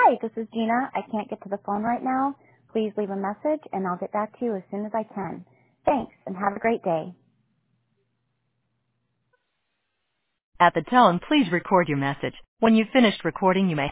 Hi, this is Gina. I can't get to the phone right now. Please leave a message and I'll get back to you as soon as I can. Thanks and have a great day. At the tone, please record your message. When you've finished recording, you may